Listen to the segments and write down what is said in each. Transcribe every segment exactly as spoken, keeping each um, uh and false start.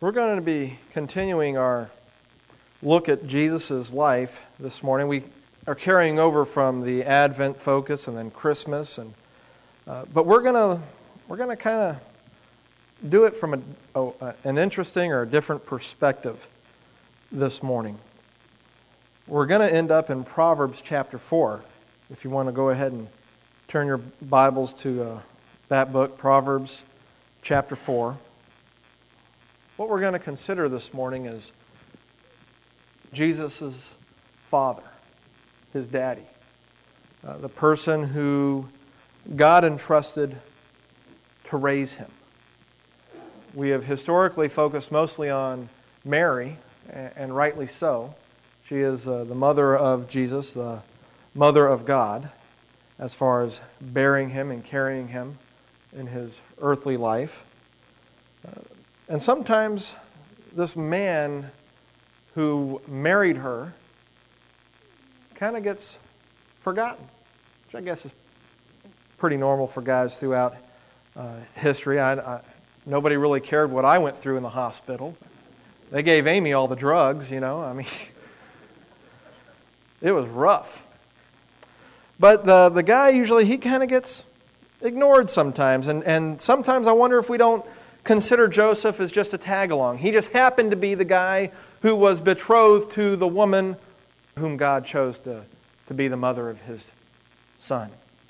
We're going to be continuing our look at Jesus' life this morning. We are carrying over from the Advent focus and then Christmas, and uh, but we're going to we're going to kind of do it from a, a, an interesting or a different perspective this morning. We're going to end up in Proverbs chapter four. If you want to go ahead and turn your Bibles to uh, that book, Proverbs chapter four. What we're going to consider this morning is Jesus' father, his daddy, uh, the person who God entrusted to raise him. We have historically focused mostly on Mary, and, and rightly so. She is uh, the mother of Jesus, the mother of God, as far as bearing him and carrying him in his earthly life. Uh, And sometimes this man who married her kind of gets forgotten, which I guess is pretty normal for guys throughout uh, history. I, I, nobody really cared what I went through in the hospital. They gave Amy all the drugs, you know. I mean, it was rough. But the, the guy usually, he kind of gets ignored sometimes. And, and sometimes I wonder if we don't consider Joseph as just a tag-along. He just happened to be the guy who was betrothed to the woman whom God chose to, to be the mother of his son.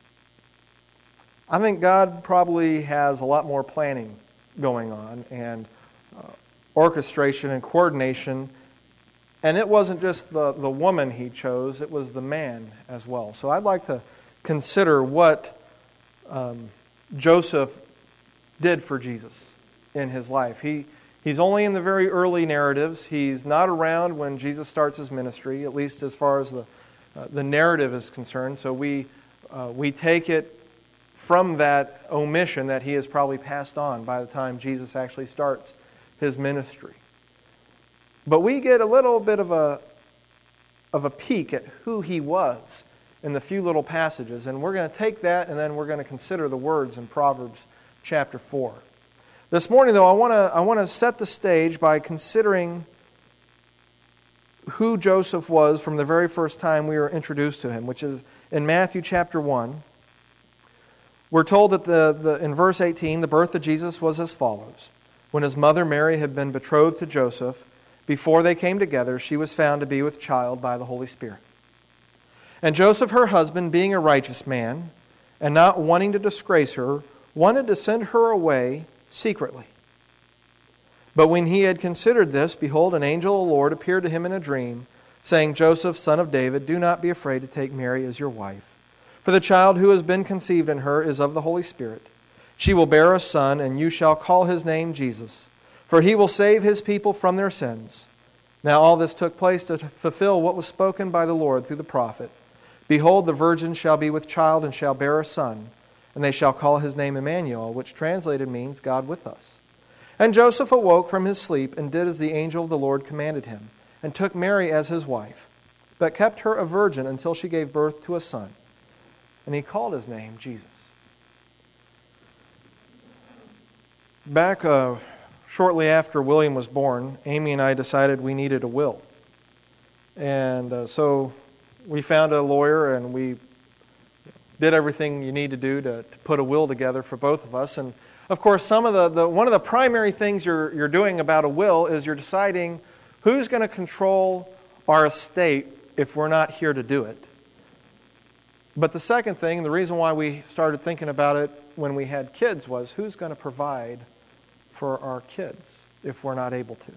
I think God probably has a lot more planning going on and uh, orchestration and coordination. And it wasn't just the, the woman he chose, it was the man as well. So I'd like to consider what um, Joseph did for Jesus in his life. He He's only in the very early narratives. He's not around when Jesus starts his ministry, at least as far as the uh, the narrative is concerned. So we uh, we take it from that omission that he has probably passed on by the time Jesus actually starts his ministry. But we get a little bit of a of a peek at who he was in the few little passages, and we're going to take that and then we're going to consider the words in Proverbs chapter four. This morning, though, I want to I want to set the stage by considering who Joseph was from the very first time we were introduced to him, which is in Matthew chapter one. We're told that the, the in verse eighteen, the birth of Jesus was as follows. When his mother Mary had been betrothed to Joseph, before they came together, she was found to be with child by the Holy Spirit. And Joseph, her husband, being a righteous man, and not wanting to disgrace her, wanted to send her away secretly. But when he had considered this, behold, an angel of the Lord appeared to him in a dream, saying, Joseph, son of David, do not be afraid to take Mary as your wife. For the child who has been conceived in her is of the Holy Spirit. She will bear a son, and you shall call his name Jesus, for he will save his people from their sins. Now all this took place to fulfill what was spoken by the Lord through the prophet. Behold, the virgin shall be with child and shall bear a son, and they shall call his name Emmanuel, which translated means God with us. And Joseph awoke from his sleep and did as the angel of the Lord commanded him, and took Mary as his wife, but kept her a virgin until she gave birth to a son. And he called his name Jesus. Back uh, shortly after William was born, Amy and I decided we needed a will. And uh, so we found a lawyer and we did everything you need to do to, to put a will together for both of us. And of course, some of the, the one of the primary things you're you're doing about a will is you're deciding who's going to control our estate if we're not here to do it. But the second thing, the reason why we started thinking about it when we had kids, was who's going to provide for our kids if we're not able to.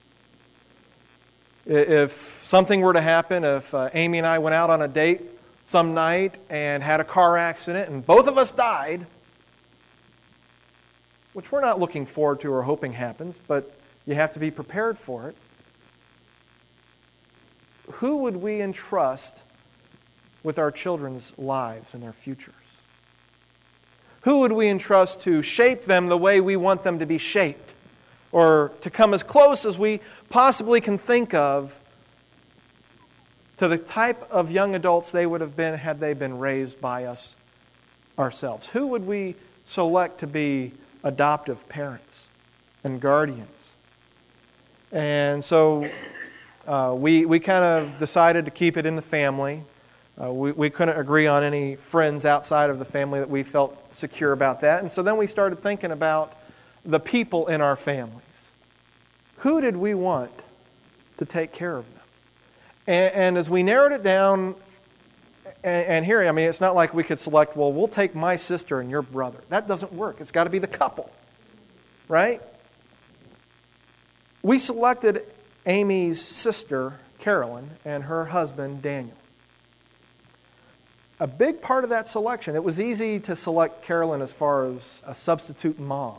If something were to happen, if uh, Amy and I went out on a date some night and had a car accident and both of us died, which we're not looking forward to or hoping happens, but you have to be prepared for it, who would we entrust with our children's lives and their futures? Who would we entrust to shape them the way we want them to be shaped, or to come as close as we possibly can think of to the type of young adults they would have been had they been raised by us ourselves? Who would we select to be adoptive parents and guardians And so uh, we, we kind of decided to keep it in the family. Uh, we, we couldn't agree on any friends outside of the family that we felt secure about that. And so then we started thinking about the people in our families. Who did we want to take care of them? And, and as we narrowed it down, and, and here, I mean, it's not like we could select, well, we'll take my sister and your brother. That doesn't work. It's got to be the couple, right? We selected Amy's sister, Carolyn, and her husband, Daniel. A big part of that selection, it was easy to select Carolyn as far as a substitute mom.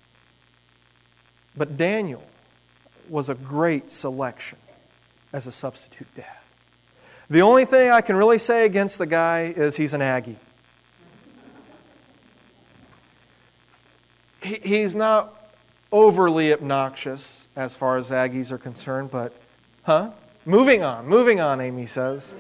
But Daniel was a great selection as a substitute dad. The only thing I can really say against the guy is he's an Aggie. He, he's not overly obnoxious as far as Aggies are concerned, but, huh? Moving on, moving on, Amy says.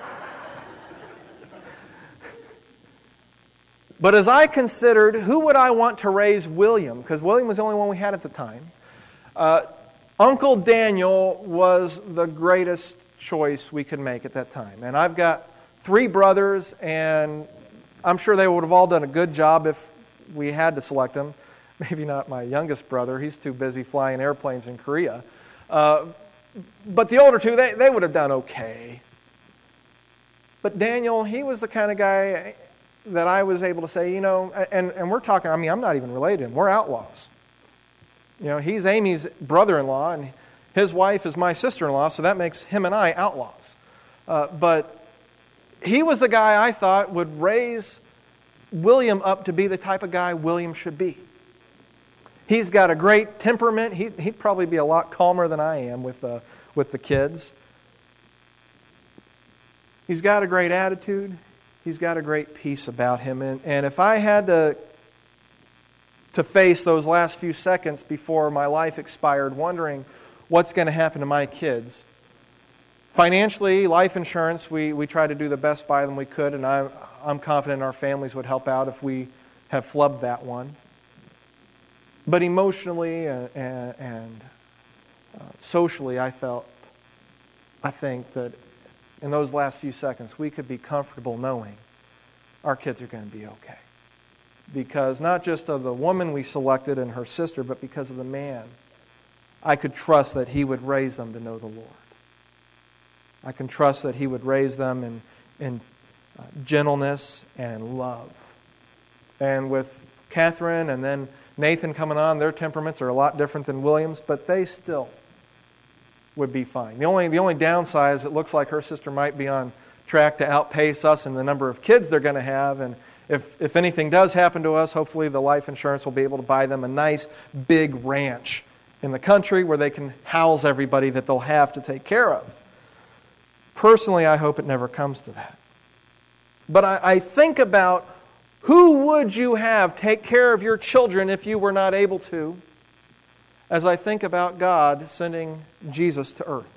But as I considered, who would I want to raise William? Because William was the only one we had at the time. Uh, Uncle Daniel was the greatest choice we could make at that time. And I've got three brothers, and I'm sure they would have all done a good job if we had to select them. Maybe not my youngest brother. He's too busy flying airplanes in Korea. Uh, but the older two, they, they would have done okay. But Daniel, he was the kind of guy that I was able to say, you know, and, and we're talking, I mean, I'm not even related to him. We're outlaws. You know, he's Amy's brother-in-law, and his wife is my sister-in-law, so that makes him and I outlaws. Uh, but he was the guy I thought would raise William up to be the type of guy William should be. He's got a great temperament. He, he'd probably be a lot calmer than I am with, uh, with the kids. He's got a great attitude. He's got a great peace about him. And, and if I had to, to face those last few seconds before my life expired wondering what's going to happen to my kids, financially, life insurance, we, we tried to do the best by them we could, and I, I'm confident our families would help out if we have flubbed that one. But emotionally and, and, and uh, socially, I felt, I think that in those last few seconds, we could be comfortable knowing our kids are going to be okay. Because not just of the woman we selected and her sister, but because of the man, I could trust that he would raise them to know the Lord. I can trust that he would raise them in, in uh, gentleness and love. And with Catherine and then Nathan coming on, their temperaments are a lot different than William's, but they still would be fine. The only, the only downside is it looks like her sister might be on track to outpace us in the number of kids they're going to have. And if, if anything does happen to us, hopefully the life insurance will be able to buy them a nice big ranch in the country where they can house everybody that they'll have to take care of. Personally, I hope it never comes to that. But I, I think about who would you have take care of your children if you were not able to, as I think about God sending Jesus to earth.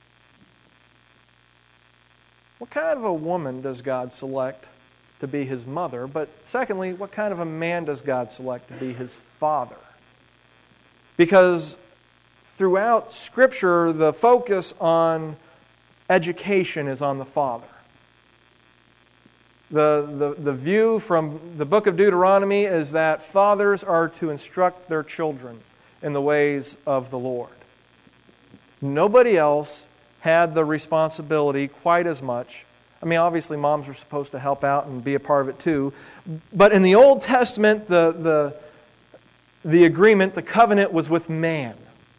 What kind of a woman does God select to be his mother? But secondly, what kind of a man does God select to be his father? Because throughout Scripture, the focus on education is on the father. The, the, the view from the book of Deuteronomy is that fathers are to instruct their children in the ways of the Lord. Nobody else had the responsibility quite as much. I mean, obviously moms were supposed to help out and be a part of it too. But in the Old Testament, the, the, the agreement, the covenant was with man.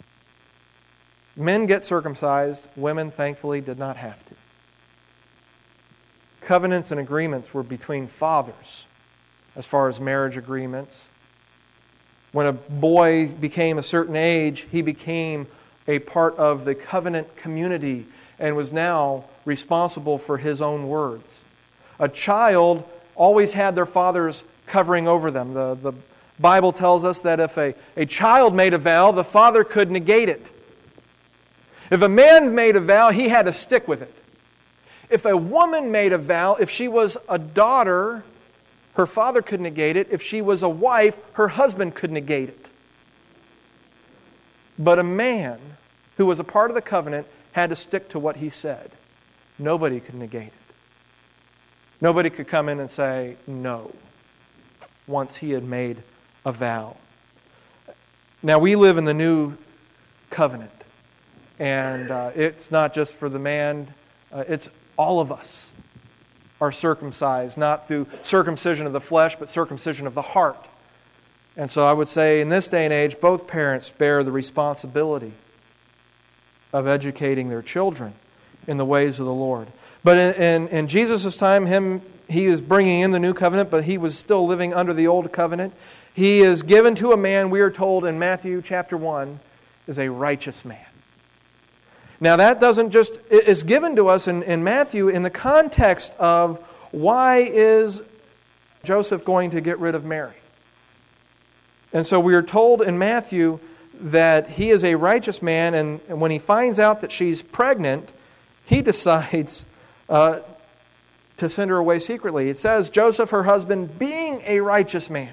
Men get circumcised. Women, thankfully, did not have to. Covenants and agreements were between fathers as far as marriage agreements. When a boy became a certain age, he became a part of the covenant community and was now responsible for his own words. A child always had their fathers covering over them. The, the Bible tells us that if a, a child made a vow, the father could negate it. If a man made a vow, he had to stick with it. If a woman made a vow, if she was a daughter, her father could negate it. If she was a wife, her husband could negate it. But a man who was a part of the covenant, had to stick to what he said. Nobody could negate it. Nobody could come in and say no once he had made a vow. Now, we live in the new covenant, and uh, it's not just for the man, uh, it's all of us are circumcised, not through circumcision of the flesh, but circumcision of the heart. And so I would say in this day and age, both parents bear the responsibility of educating their children in the ways of the Lord. But in, in, in Jesus' time, him he is bringing in the new covenant, but he was still living under the old covenant. He is given to a man, we are told in Matthew chapter one, is a righteous man. Now that doesn't just, it is given to us in, in Matthew in the context of why is Joseph going to get rid of Mary? And so we are told in Matthew that he is a righteous man, and, and when he finds out that she's pregnant, he decides uh, to send her away secretly. It says, Joseph, her husband, being a righteous man,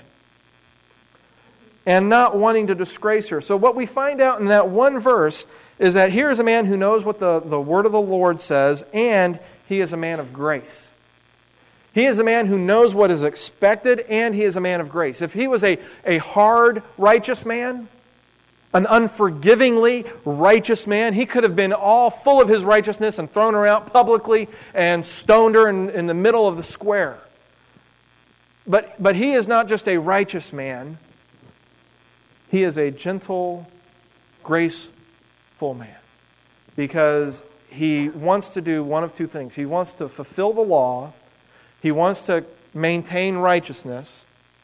and not wanting to disgrace her. So what we find out in that one verse is that here is a man who knows what the, the word of the Lord says, and he is a man of grace. He is a man who knows what is expected, and he is a man of grace. If he was a, a hard, righteous man, an unforgivingly righteous man, he could have been all full of his righteousness and thrown her out publicly and stoned her in, in the middle of the square. But, but he is not just a righteous man. He is a gentle, graceful man. Because he wants to do one of two things. He wants to fulfill the law. He wants to maintain righteousness,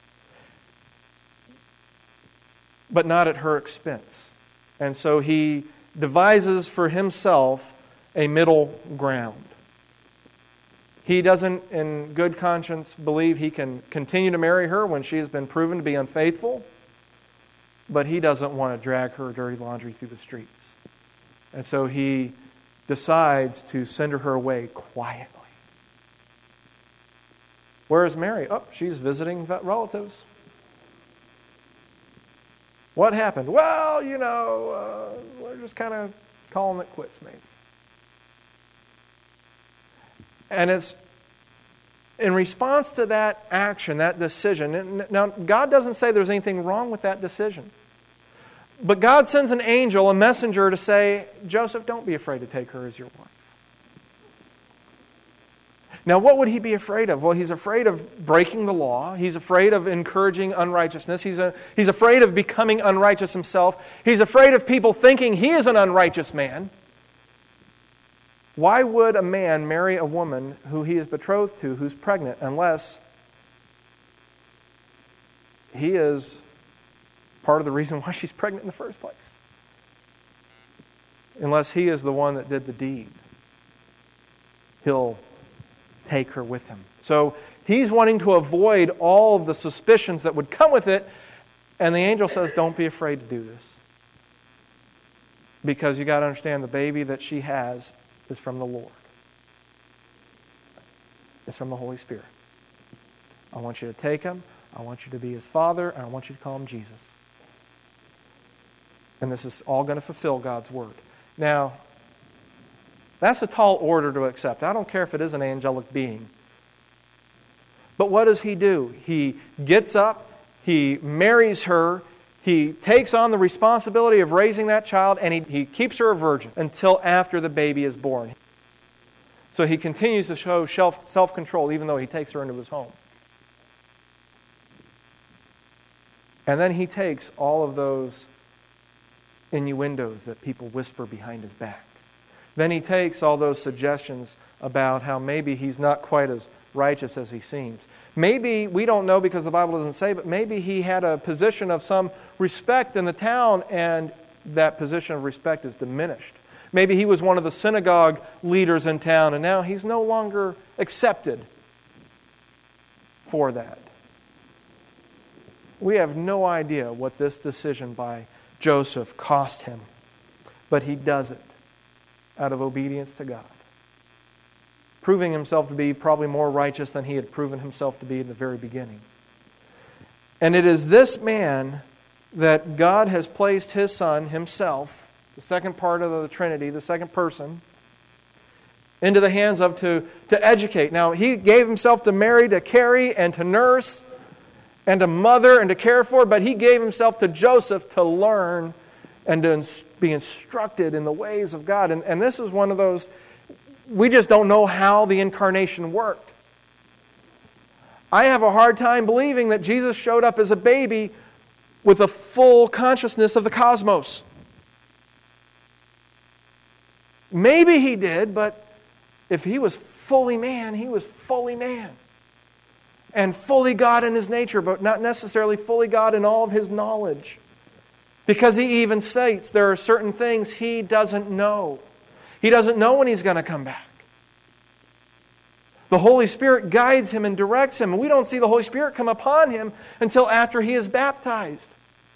but not at her expense. And so he devises for himself a middle ground. He doesn't, in good conscience, believe he can continue to marry her when she has been proven to be unfaithful, but he doesn't want to drag her dirty laundry through the streets. And so he decides to send her away quietly. Where is Mary? Oh, she's visiting relatives. What happened? Well, you know, uh, we're just kind of calling it quits, maybe. And it's in response to that action, that decision. Now, God doesn't say there's anything wrong with that decision. But God sends an angel, a messenger, to say, Joseph, don't be afraid to take her as your wife. Now, what would he be afraid of? Well, he's afraid of breaking the law. He's afraid of encouraging unrighteousness. He's, a, he's afraid of becoming unrighteous himself. He's afraid of people thinking he is an unrighteous man. Why would a man marry a woman who he is betrothed to, who's pregnant, unless he is part of the reason why she's pregnant in the first place? Unless he is the one that did the deed. He'll take her with him. So he's wanting to avoid all of the suspicions that would come with it, and the angel says, don't be afraid to do this. Because you got to understand, the baby that she has is from the Lord. It's from the Holy Spirit. I want you to take him, I want you to be his father, and I want you to call him Jesus. And this is all going to fulfill God's word. Now, that's a tall order to accept. I don't care if it is an angelic being. But what does he do? He gets up, he marries her, he takes on the responsibility of raising that child, and he, he keeps her a virgin until after the baby is born. So he continues to show self-control even though he takes her into his home. And then he takes all of those innuendos that people whisper behind his back. Then he takes all those suggestions about how maybe he's not quite as righteous as he seems. Maybe, we don't know because the Bible doesn't say, but maybe he had a position of some respect in the town and that position of respect is diminished. Maybe he was one of the synagogue leaders in town and now he's no longer accepted for that. We have no idea what this decision by Joseph cost him, but he does it out of obedience to God, proving himself to be probably more righteous than he had proven himself to be in the very beginning. And it is this man that God has placed his son himself the second part of the Trinity, the second person, into the hands of to, to educate. Now, he gave himself to Mary to carry and to nurse and to mother and to care for, but he gave himself to Joseph to learn and to be instructed in the ways of God. And, and this is one of those, we just don't know how the incarnation worked. I have a hard time believing that Jesus showed up as a baby with a full consciousness of the cosmos. Maybe he did, but if he was fully man, he was fully man. And fully God in his nature, but not necessarily fully God in all of his knowledge. Because he even states there are certain things he doesn't know. He doesn't know when he's going to come back. The Holy Spirit guides him and directs him. And we don't see the Holy Spirit come upon him until after he is baptized.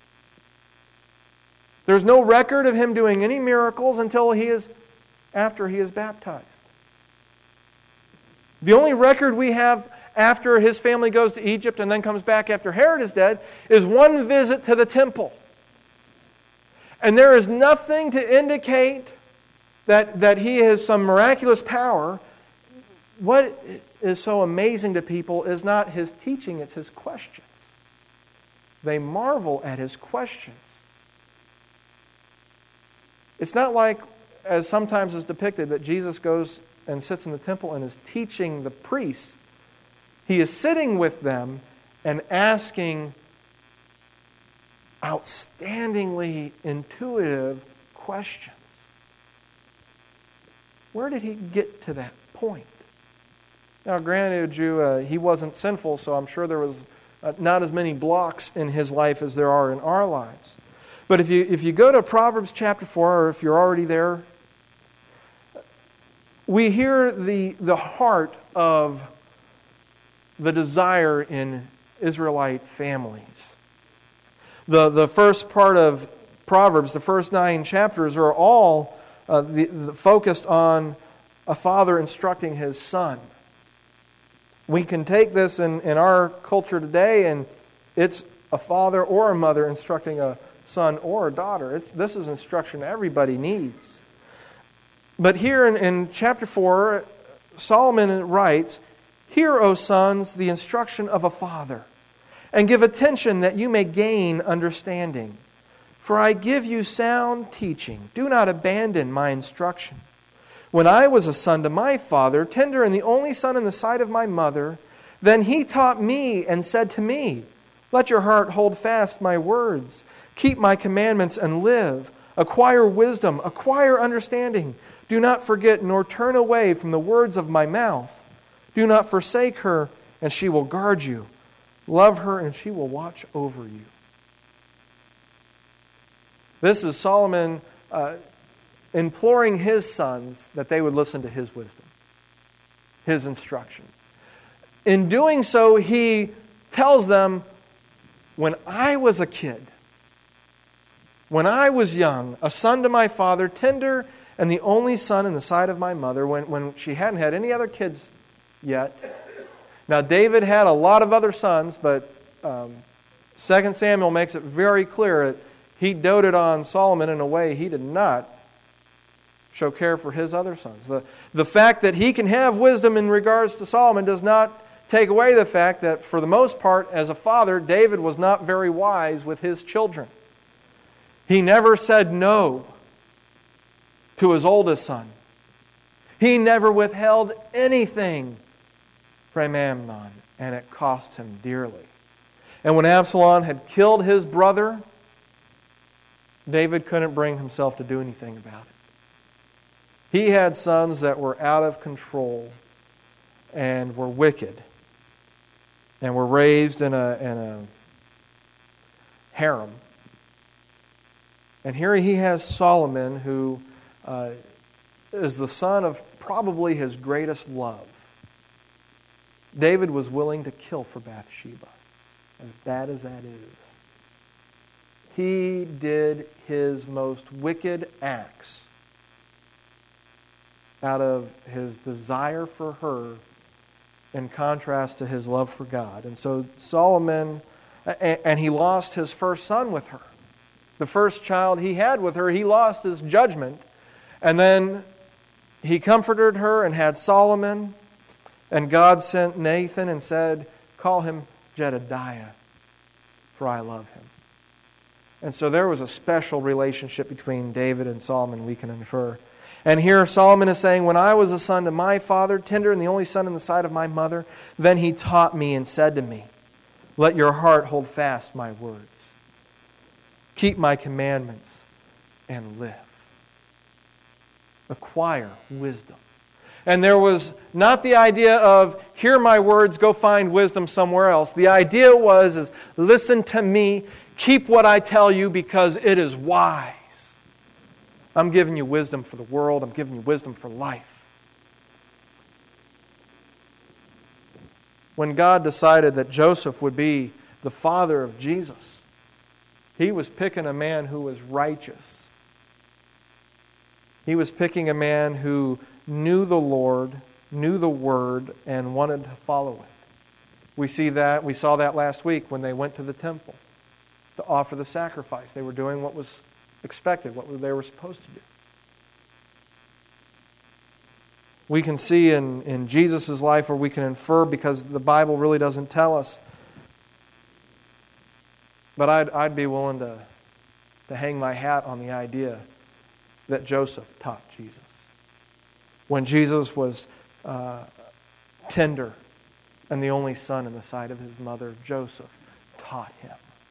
There's no record of him doing any miracles until he is after he is baptized. The only record we have after his family goes to Egypt and then comes back after Herod is dead is one visit to the temple. And there is nothing to indicate that, that he has some miraculous power. What is so amazing to people is not his teaching, it's his questions. They marvel at his questions. It's not like, as sometimes is depicted, that Jesus goes and sits in the temple and is teaching the priests. He is sitting with them and asking outstandingly intuitive questions. Where did he get to that point? Now, granted, you, uh, he wasn't sinful, so I'm sure there was uh, not as many blocks in his life as there are in our lives. But if you if you go to Proverbs chapter four, or if you're already there, we hear the, the heart of the desire in Israelite families. The, the first part of Proverbs, the first nine chapters, are all uh, the, the focused on a father instructing his son. We can take this in, in our culture today, and it's a father or a mother instructing a son or a daughter. It's, this is instruction everybody needs. But here in, in chapter four, Solomon writes, "Hear, O sons, the instruction of a father, and give attention that you may gain understanding. For I give you sound teaching. Do not abandon my instruction. When I was a son to my father, tender and the only son in the sight of my mother, then he taught me and said to me, let your heart hold fast my words. Keep my commandments and live. Acquire wisdom, acquire understanding. Do not forget nor turn away from the words of my mouth. Do not forsake her, and she will guard you. Love her, and she will watch over you." This is Solomon uh, imploring his sons that they would listen to his wisdom, his instruction. In doing so, he tells them, when I was a kid, when I was young, a son to my father, tender and the only son in the sight of my mother, when, when she hadn't had any other kids yet. Now, David had a lot of other sons, but um, Second Samuel makes it very clear that he doted on Solomon in a way he did not show care for his other sons. The, the fact that he can have wisdom in regards to Solomon does not take away the fact that, for the most part, as a father, David was not very wise with his children. He never said no to his oldest son. He never withheld anything from Amnon, and it cost him dearly. And when Absalom had killed his brother, David couldn't bring himself to do anything about it. He had sons that were out of control and were wicked and were raised in a, in a harem. And here he has Solomon, who uh, is the son of probably his greatest love. David was willing to kill for Bathsheba, as bad as that is. He did his most wicked acts out of his desire for her, in contrast to his love for God. And so Solomon, and he lost his first son with her. The first child he had with her, he lost his judgment. And then he comforted her and had Solomon. And God sent Nathan and said, call him Jedediah, for I love him. And so there was a special relationship between David and Solomon, we can infer. And here Solomon is saying, when I was a son to my father, tender and the only son in the sight of my mother, then he taught me and said to me, let your heart hold fast my words. Keep my commandments and live. Acquire wisdom. And there was not the idea of, hear my words, go find wisdom somewhere else. The idea was, is listen to me, keep what I tell you because it is wise. I'm giving you wisdom for the world. I'm giving you wisdom for life. When God decided that Joseph would be the father of Jesus, He was picking a man who was righteous. He was picking a man who knew the Lord, knew the Word, and wanted to follow it. We see that, we saw that last week when they went to the temple to offer the sacrifice. They were doing what was expected, what they were supposed to do. We can see in, in Jesus' life, or we can infer, because the Bible really doesn't tell us. But I'd, I'd be willing to, to hang my hat on the idea that Joseph taught Jesus. When Jesus was uh, tender and the only son in the sight of his mother, Joseph taught him.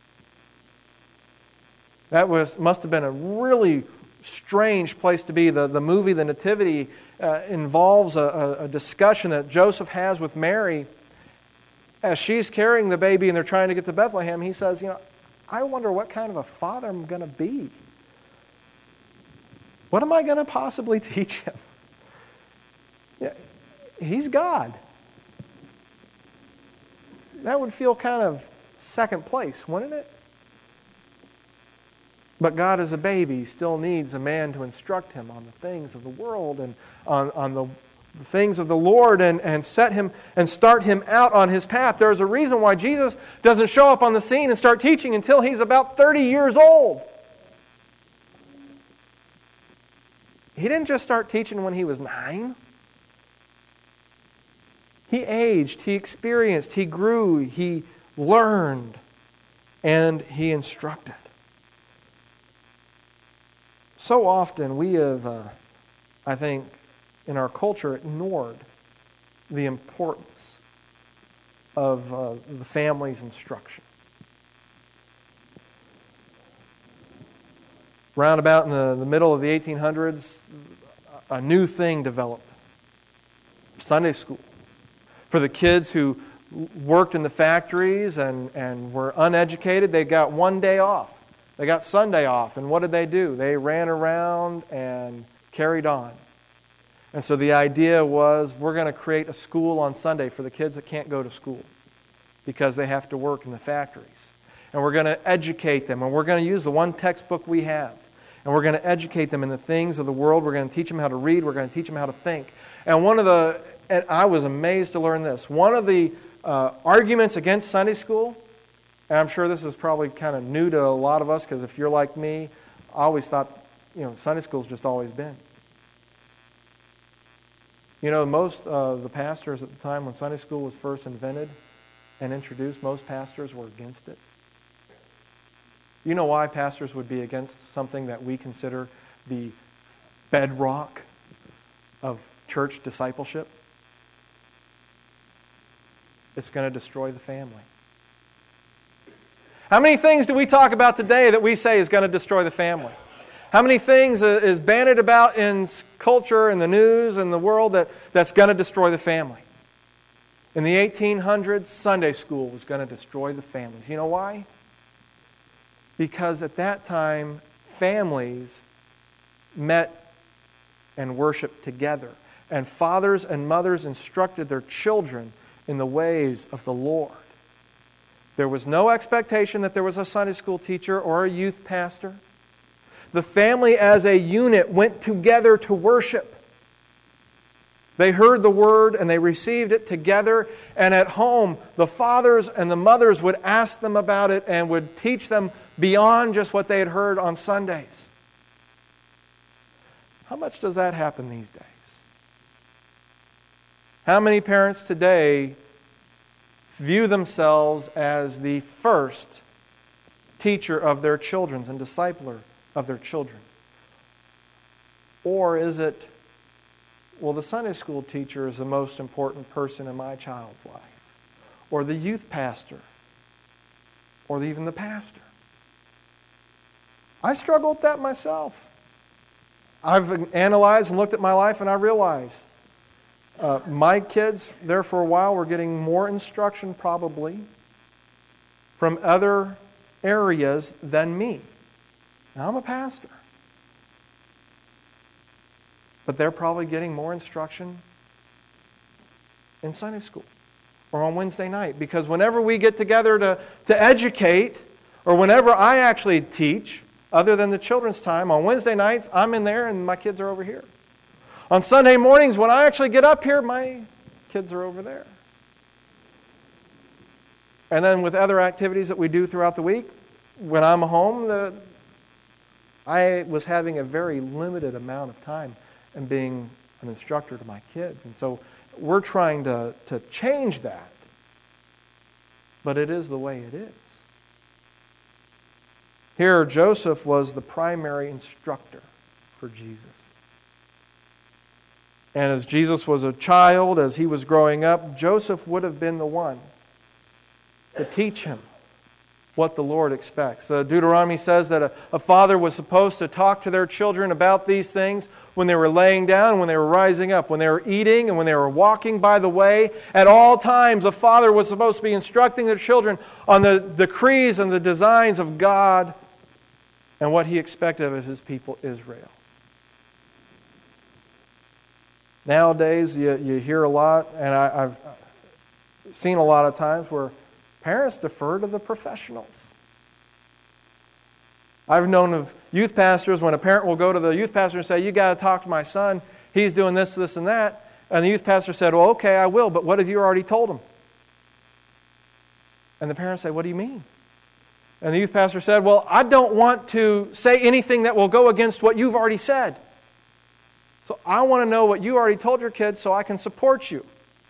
That was must have been a really strange place to be. The, the movie, The Nativity, uh, involves a, a discussion that Joseph has with Mary as she's carrying the baby and they're trying to get to Bethlehem. He says, you know, I wonder what kind of a father I'm going to be. What am I going to possibly teach him? Yeah, he's God. That would feel kind of second place, wouldn't it? But God, as a baby, still needs a man to instruct him on the things of the world and on, on the things of the Lord and, and set him and start him out on his path. There's a reason why Jesus doesn't show up on the scene and start teaching until he's about thirty years old. He didn't just start teaching when he was nine. He aged, he experienced, he grew, he learned, and he instructed. So often we have, uh, I think, in our culture, ignored the importance of uh, the family's instruction. Round about in the, the middle of the eighteen hundreds, a new thing developed. Sunday school. For the kids who worked in the factories and, and were uneducated, they got one day off. They got Sunday off, and what did they do? They ran around and carried on. And so the idea was, we're going to create a school on Sunday for the kids that can't go to school because they have to work in the factories. And we're going to educate them, and we're going to use the one textbook we have. And we're going to educate them in the things of the world. We're going to teach them how to read. We're going to teach them how to think. And one of the, and I was amazed to learn this, one of the uh, arguments against Sunday school, and I'm sure this is probably kind of new to a lot of us, because if you're like me, I always thought, you know, Sunday school's just always been. You know, most of the pastors at the time when Sunday school was first invented and introduced, most pastors were against it. You know why pastors would be against something that we consider the bedrock of church discipleship? It's going to destroy the family. How many things do we talk about today that we say is going to destroy the family? How many things is bandied about in culture and the news and the world that, that's going to destroy the family? In the eighteen hundreds, Sunday school was going to destroy the families. You know why? Because at that time, families met and worshiped together. And fathers and mothers instructed their children in the ways of the Lord. There was no expectation that there was a Sunday school teacher or a youth pastor. The family as a unit went together to worship. They heard the word and they received it together. And at home, the fathers and the mothers would ask them about it and would teach them beyond just what they had heard on Sundays. How much does that happen these days? How many parents today view themselves as the first teacher of their children and discipler of their children? Or is it, well, the Sunday school teacher is the most important person in my child's life, or the youth pastor, or even the pastor? I struggle with that myself. I've analyzed and looked at my life, and I realize uh, my kids, there for a while, were getting more instruction probably from other areas than me. Now, I'm a pastor. But they're probably getting more instruction in Sunday school or on Wednesday night. Because whenever we get together to, to educate, or whenever I actually teach, other than the children's time, on Wednesday nights, I'm in there and my kids are over here. On Sunday mornings, when I actually get up here, my kids are over there. And then with other activities that we do throughout the week, when I'm home, the, I was having a very limited amount of time and being an instructor to my kids. And so we're trying to, to change that. But it is the way it is. Here, Joseph was the primary instructor for Jesus. And as Jesus was a child, as he was growing up, Joseph would have been the one to teach him what the Lord expects. Uh, Deuteronomy says that a, a father was supposed to talk to their children about these things when they were laying down, when they were rising up, when they were eating, and when they were walking by the way. At all times, a father was supposed to be instructing their children on the decrees and the designs of God and what He expected of His people Israel. Nowadays, you, you hear a lot, and I, I've seen a lot of times where parents defer to the professionals. I've known of youth pastors when a parent will go to the youth pastor and say, "You got to talk to my son. He's doing this, this, and that." And the youth pastor said, "Well, okay, I will, but what have you already told him?" And the parents say, "What do you mean?" And the youth pastor said, "Well, I don't want to say anything that will go against what you've already said. So I want to know what you already told your kids so I can support you."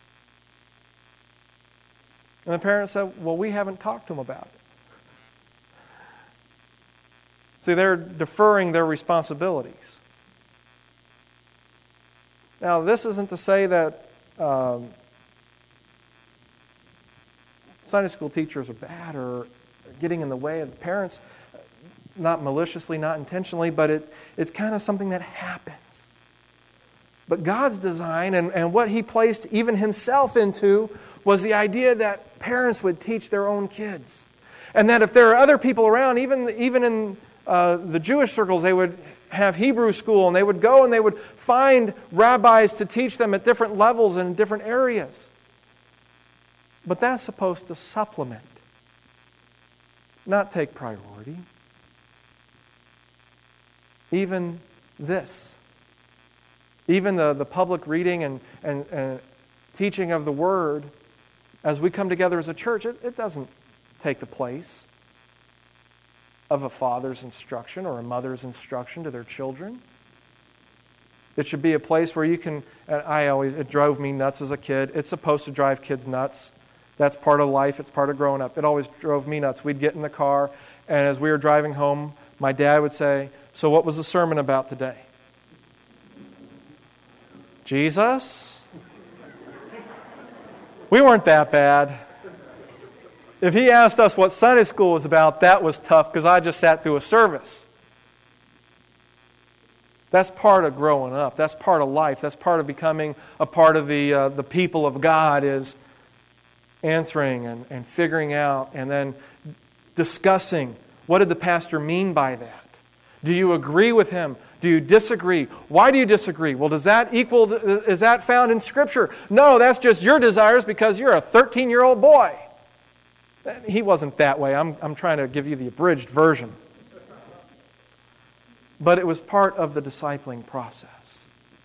And the parents said, "Well, we haven't talked to them about it." See, they're deferring their responsibilities. Now, this isn't to say that um, Sunday school teachers are bad or getting in the way of the parents, not maliciously, not intentionally, but it, it's kind of something that happens. But God's design and, and what He placed even Himself into was the idea that parents would teach their own kids. And that if there are other people around, even, even in uh, the Jewish circles, they would have Hebrew school, and they would go and they would find rabbis to teach them at different levels and in different areas. But that's supposed to supplement, not take priority. Even this, even the, the public reading and, and, and teaching of the Word, as we come together as a church, it, it doesn't take the place of a father's instruction or a mother's instruction to their children. It should be a place where you can, and I always, it drove me nuts as a kid. It's supposed to drive kids nuts. That's part of life. It's part of growing up. It always drove me nuts. We'd get in the car, and as we were driving home, my dad would say, "So what was the sermon about today?" Jesus? We weren't that bad. If he asked us what Sunday school was about, that was tough because I just sat through a service. That's part of growing up. That's part of life. That's part of becoming a part of the uh, the people of God, is answering and, and figuring out and then discussing, what did the pastor mean by that? Do you agree with him? Do you disagree? Why do you disagree? Well, does that equal, is that found in Scripture? No, that's just your desires because you're a thirteen-year-old boy. He wasn't that way. I'm, I'm trying to give you the abridged version. But it was part of the discipling process.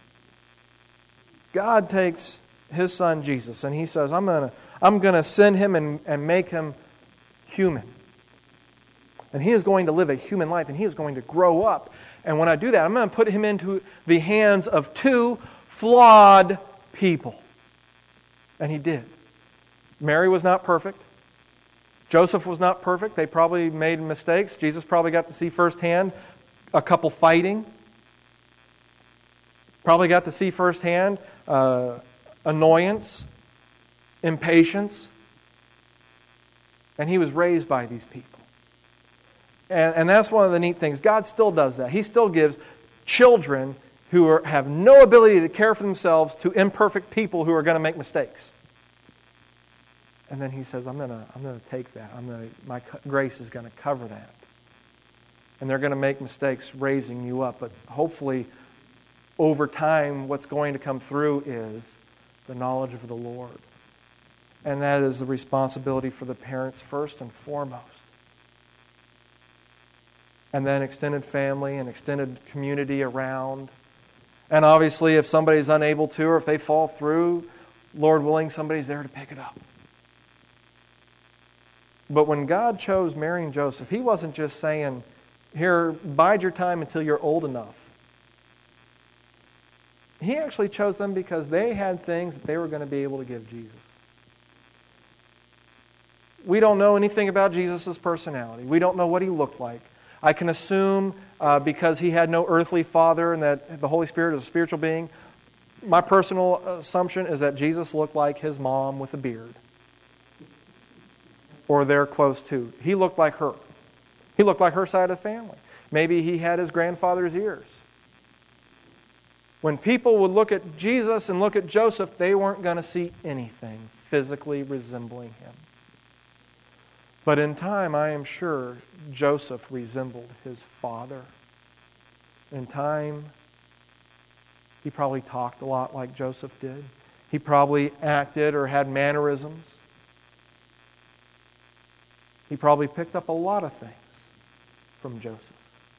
God takes His Son Jesus and He says, I'm going to I'm going to send Him and, and make Him human. And he is going to live a human life, and he is going to grow up. And when I do that, I'm going to put him into the hands of two flawed people. And he did. Mary was not perfect. Joseph was not perfect. They probably made mistakes. Jesus probably got to see firsthand a couple fighting. Probably got to see firsthand uh, annoyance, impatience. And he was raised by these people. And, and that's one of the neat things. God still does that. He still gives children who are, have no ability to care for themselves to imperfect people who are going to make mistakes. And then he says, I'm going to I'm going to take that. I'm going to, my grace is going to cover that. And they're going to make mistakes raising you up. But hopefully, over time, what's going to come through is the knowledge of the Lord. And that is the responsibility for the parents first and foremost. And then extended family and extended community around. And obviously, if somebody's unable to, or if they fall through, Lord willing, somebody's there to pick it up. But when God chose Mary and Joseph, He wasn't just saying, here, bide your time until you're old enough. He actually chose them because they had things that they were going to be able to give Jesus. We don't know anything about Jesus' personality. We don't know what He looked like. I can assume uh, because He had no earthly father and that the Holy Spirit is a spiritual being, my personal assumption is that Jesus looked like His mom with a beard. Or they're close to. He looked like her. He looked like her side of the family. Maybe He had His grandfather's ears. When people would look at Jesus and look at Joseph, they weren't going to see anything physically resembling Him. But in time, I am sure Joseph resembled his father. In time, he probably talked a lot like Joseph did. He probably acted or had mannerisms. He probably picked up a lot of things from Joseph.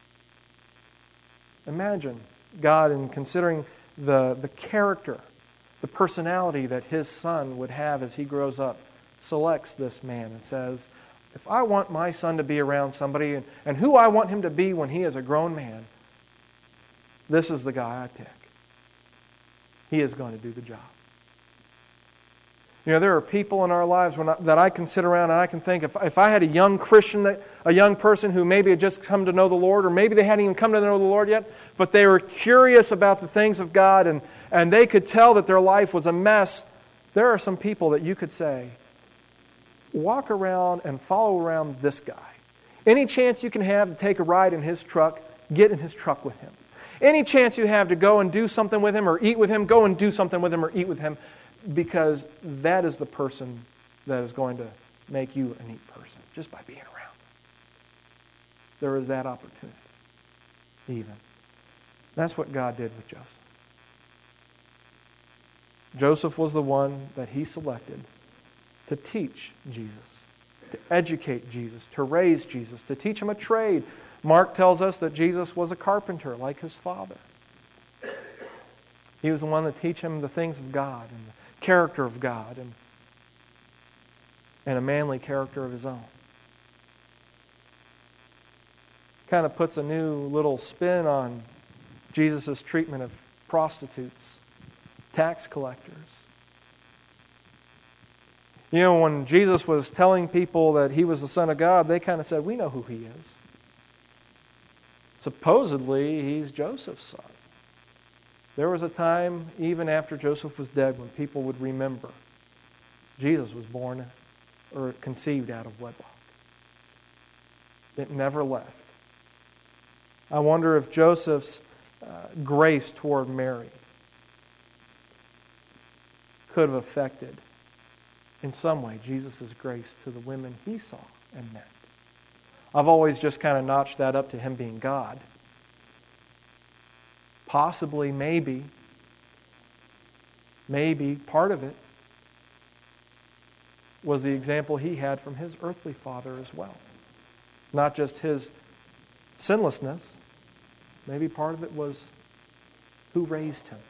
Imagine God, in considering the, the character, the personality that His son would have as he grows up, selects this man and says, if I want my son to be around somebody and, and who I want him to be when he is a grown man, this is the guy I pick. He is going to do the job. You know, there are people in our lives when I, that I can sit around and I can think, if, if I had a young Christian, that, a young person who maybe had just come to know the Lord, or maybe they hadn't even come to know the Lord yet, but they were curious about the things of God and, and they could tell that their life was a mess, there are some people that you could say, walk around and follow around this guy. Any chance you can have to take a ride in his truck, get in his truck with him. Any chance you have to go and do something with him or eat with him, go and do something with him or eat with him, because that is the person that is going to make you a neat person, just by being around. There is that opportunity, even. That's what God did with Joseph. Joseph was the one that He selected to teach Jesus, to educate Jesus, to raise Jesus, to teach him a trade. Mark tells us that Jesus was a carpenter like his father. He was the one to teach him the things of God and the character of God and, and a manly character of his own. Kind of puts a new little spin on Jesus' treatment of prostitutes, tax collectors. You know, when Jesus was telling people that He was the Son of God, they kind of said, we know who He is. Supposedly, He's Joseph's son. There was a time, even after Joseph was dead, when people would remember Jesus was born or conceived out of wedlock. It never left. I wonder if Joseph's uh, grace toward Mary could have affected in some way Jesus' grace to the women He saw and met. I've always just kind of notched that up to Him being God. Possibly, maybe, maybe part of it was the example He had from His earthly father as well. Not just His sinlessness. Maybe part of it was who raised Him.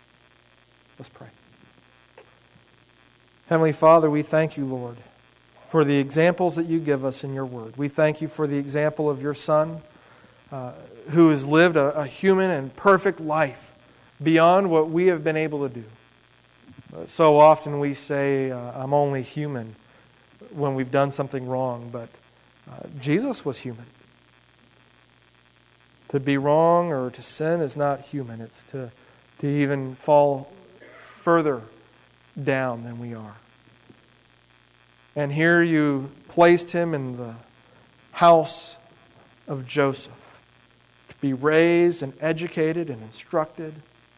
Let's pray. Heavenly Father, we thank You, Lord, for the examples that you give us in your word. We thank you for the example of your Son, uh, who has lived a, a human and perfect life beyond what we have been able to do. Uh, so often we say, uh, I'm only human when we've done something wrong, but uh, Jesus was human. To be wrong or to sin is not human. It's to, to even fall further down than we are. And here you placed him in the house of Joseph to be raised and educated and instructed.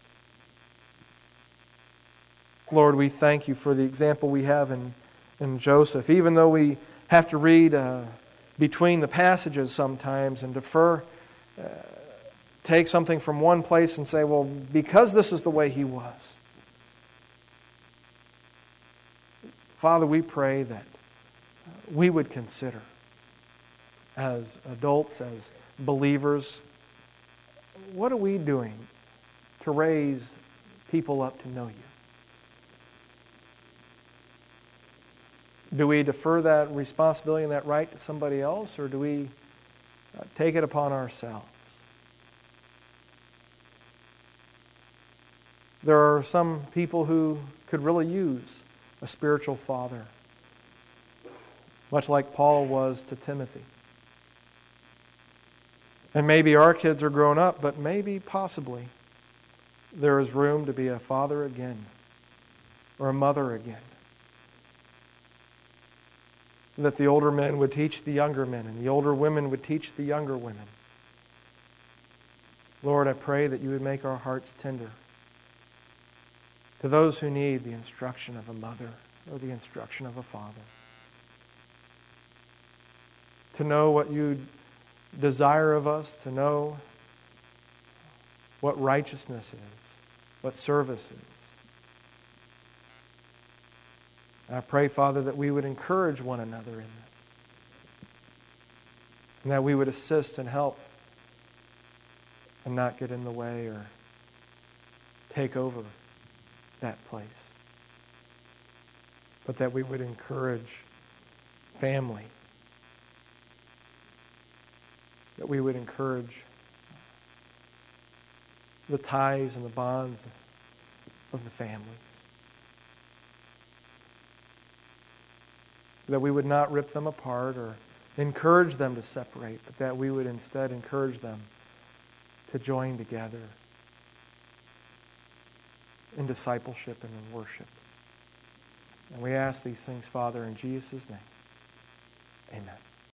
Lord, we thank you for the example we have in, in Joseph. Even though we have to read uh, between the passages sometimes and defer, uh, take something from one place and say, well, because this is the way he was. Father, we pray that we would consider as adults, as believers, what are we doing to raise people up to know you? Do we defer that responsibility and that right to somebody else, or do we uh, take it upon ourselves? There are some people who could really use a spiritual father, much like Paul was to Timothy. And maybe our kids are grown up, but maybe, possibly, there is room to be a father again, or a mother again. That the older men would teach the younger men, and the older women would teach the younger women. Lord, I pray that you would make our hearts tender to those who need the instruction of a mother or the instruction of a father. To know what you desire of us, to know what righteousness is, what service is. And I pray, Father, that we would encourage one another in this. And that we would assist and help and not get in the way or take over that place. But that we would encourage family. That we would encourage the ties and the bonds of the families. That we would not rip them apart or encourage them to separate, but that we would instead encourage them to join together in discipleship and in worship. And we ask these things, Father, in Jesus' name. Amen.